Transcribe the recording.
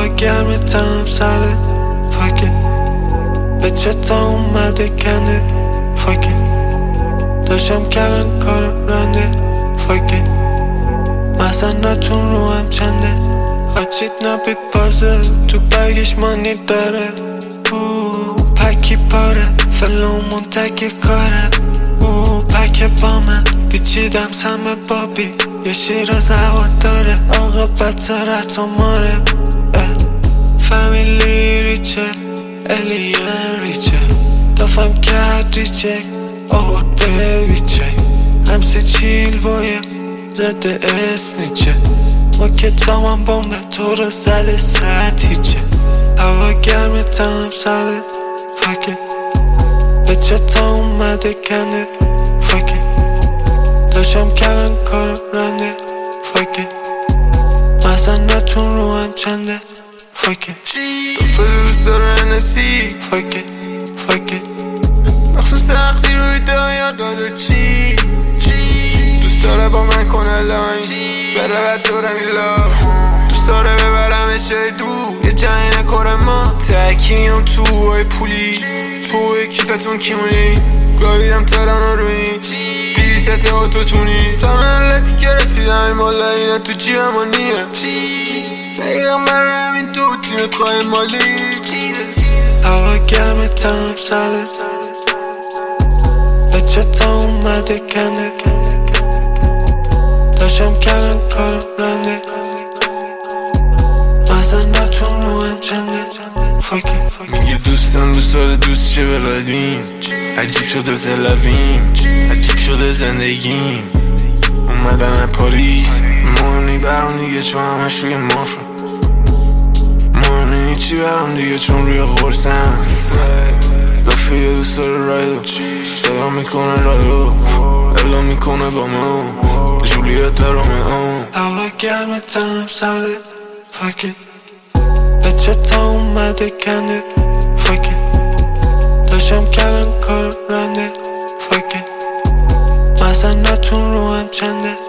گرمی تنم سره فاکت به چتا اومده کنده فاکت داشتم کردن کار رنده فاکت مثلا نتون رو هم چنده هاچیت نبید بازه تو بگش مانی داره پکی پاره فلومون تک کاره پک با من بیچیدم سم بابی یه شیر از هوا داره آقا بطارت و ماره فامیلی ریچه الین ریچه دافم کرد ریچه آورده ویچه همسی چیل باید زده اسنیچه ما که تامم بامبه تو رو زل ساعت هیچه هوا گرمی تنم سره فاکت به چتا اومده کنده فاکت داشتم کردن کار رنده فاکت مثلا نتون رو هم چنده فاکت دفعه دوست داره نسی فاکت فاکت مخصوص وقتی روی دایا داده چی دوست داره با من کنه لاین بره دورم ایلا دوست داره ببرم چه دو یه جنگ نکاره ما تکی میام تو های پولی تو اکیپتون کیمونی گاهیدم ترانو روی بیری ست آتوتونی تا ملتی که رسیدم این مالا اینه تو جی همانیه بگم برای همین تو تیمت خواهی مالی هوا گرمی تنم سره به چتا اومده کنده داشتم کردن کار رنده مثلا نتون رو هم چنده فاکت میگه دوستم دوست داره دوست چه برادیم عجیب شده زلویم عجیب شده زندگیم اومدن پاریس مهمی برام دیگه چون همش روی مافر مهمی چی برام دیگه چون روی غرصم دفعه یه دوست داره رایدو صدا میکنه رایدو اعلام میکنه با ما جولیت رومئو هوا گرمی تنم سره فاکت به چتا اومده کنده فاکت داشتم کردن کار رنده فاکت مثلا نتون رو هم چنده